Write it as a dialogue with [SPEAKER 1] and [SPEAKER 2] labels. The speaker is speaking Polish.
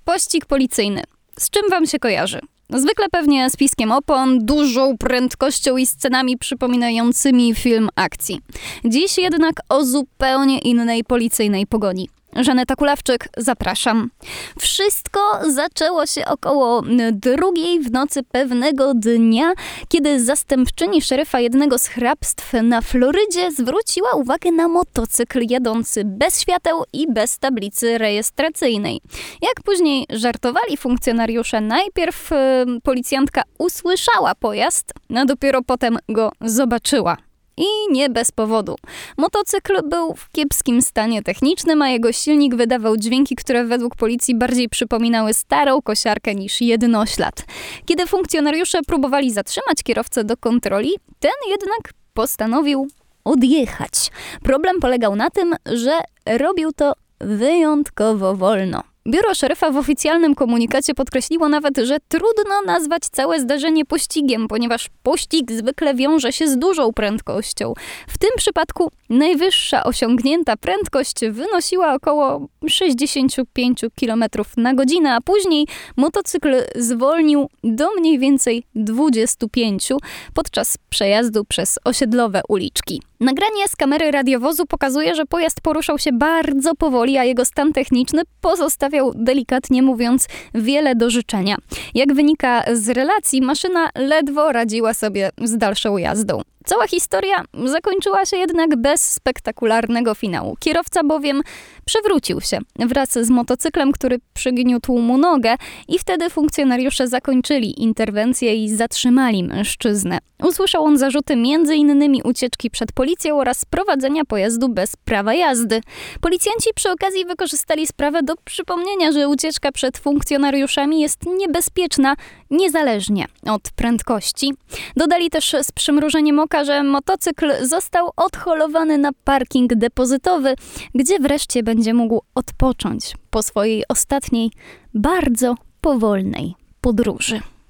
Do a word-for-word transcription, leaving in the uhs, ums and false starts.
[SPEAKER 1] Pościg policyjny. Z czym wam się kojarzy? Zwykle pewnie z piskiem opon, dużą prędkością i scenami przypominającymi film akcji. Dziś jednak o zupełnie innej policyjnej pogoni. Żaneta Kulawczyk, zapraszam. Wszystko zaczęło się około drugiej w nocy pewnego dnia, kiedy zastępczyni szeryfa jednego z hrabstw na Florydzie zwróciła uwagę na motocykl jadący bez świateł i bez tablicy rejestracyjnej. Jak później żartowali funkcjonariusze, najpierw y, policjantka usłyszała pojazd, a dopiero potem go zobaczyła. I nie bez powodu. Motocykl był w kiepskim stanie technicznym, a jego silnik wydawał dźwięki, które według policji bardziej przypominały starą kosiarkę niż jednoślad. Kiedy funkcjonariusze próbowali zatrzymać kierowcę do kontroli, ten jednak postanowił odjechać. Problem polegał na tym, że robił to wyjątkowo wolno. Biuro szeryfa w oficjalnym komunikacie podkreśliło nawet, że trudno nazwać całe zdarzenie pościgiem, ponieważ pościg zwykle wiąże się z dużą prędkością. W tym przypadku najwyższa osiągnięta prędkość wynosiła około sześćdziesiąt pięć kilometrów na godzinę, a później motocykl zwolnił do mniej więcej dwadzieścia pięć podczas przejazdu przez osiedlowe uliczki. Nagranie z kamery radiowozu pokazuje, że pojazd poruszał się bardzo powoli, a jego stan techniczny pozostawiał, delikatnie mówiąc, wiele do życzenia. Jak wynika z relacji, maszyna ledwo radziła sobie z dalszą jazdą. Cała historia zakończyła się jednak bez spektakularnego finału. Kierowca bowiem przewrócił się wraz z motocyklem, który przygniótł mu nogę i wtedy funkcjonariusze zakończyli interwencję i zatrzymali mężczyznę. Usłyszał on zarzuty między innymi ucieczki przed policją oraz prowadzenia pojazdu bez prawa jazdy. Policjanci przy okazji wykorzystali sprawę do przypomnienia, że ucieczka przed funkcjonariuszami jest niebezpieczna niezależnie od prędkości. Dodali też z przymrużeniem oka, że motocykl został odholowany na parking depozytowy, gdzie wreszcie będzie mógł odpocząć po swojej ostatniej, bardzo powolnej podróży.